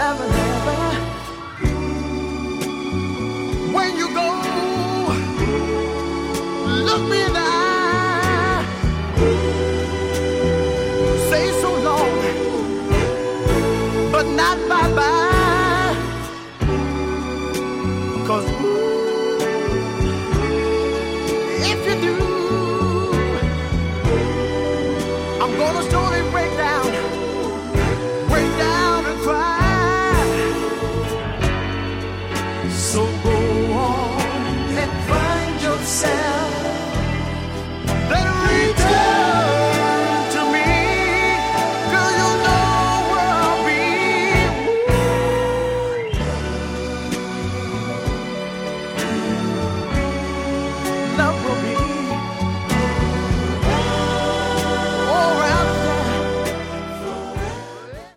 ever, never. When you go, look me in the eye. Say so long, but not bye-bye.